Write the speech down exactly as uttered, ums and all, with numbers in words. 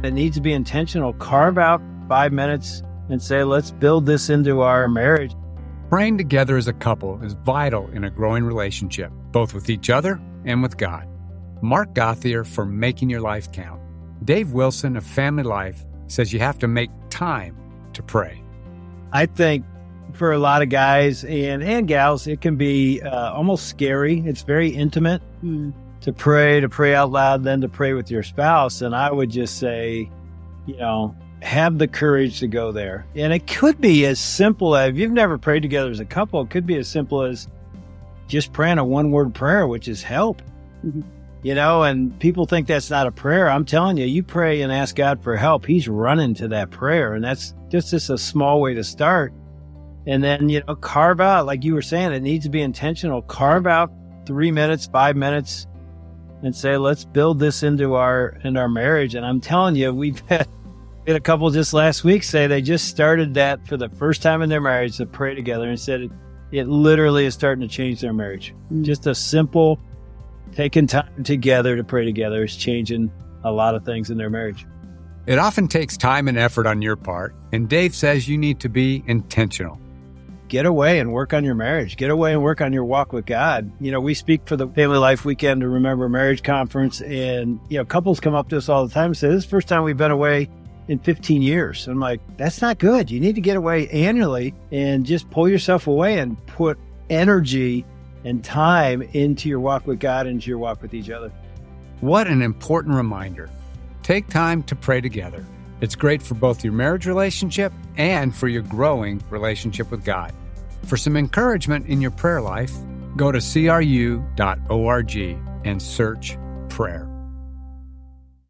It needs to be intentional. Carve out five minutes and say, let's build this into our marriage. Praying together as a couple is vital in a growing relationship, both with each other and with God. Mark Gauthier for Making Your Life Count. Dave Wilson of Family Life says you have to make time to pray. I think for a lot of guys and, and gals, it can be uh, almost scary. It's very intimate mm. to pray, to pray out loud, then to pray with your spouse. And I would just say, you know, have the courage to go there. And it could be as simple as, if you've never prayed together as a couple, it could be as simple as just praying a one-word prayer, which is help. Mm-hmm. You know, and people think that's not a prayer. I'm telling you, you pray and ask God for help, he's running to that prayer. And that's just, just a small way to start. And then, you know, carve out, like you were saying, it needs to be intentional. Carve out three minutes, five minutes and say, let's build this into our, into our marriage. And I'm telling you, we've had, we had a couple just last week say they just started that for the first time in their marriage to pray together and said it, it literally is starting to change their marriage. Mm-hmm. Just a simple taking time together to pray together is changing a lot of things in their marriage. It often takes time and effort on your part, and Dave says you need to be intentional. Get away and work on your marriage. Get away and work on your walk with God. You know, we speak for the Family Life Weekend to Remember Marriage Conference, and, you know, couples come up to us all the time and say, this is the first time we've been away in fifteen years. I'm like, that's not good. You need to get away annually and just pull yourself away and put energy and time into your walk with God and into your walk with each other. What an important reminder. Take time to pray together. It's great for both your marriage relationship and for your growing relationship with God. For some encouragement in your prayer life, go to C R U dot org and search prayer.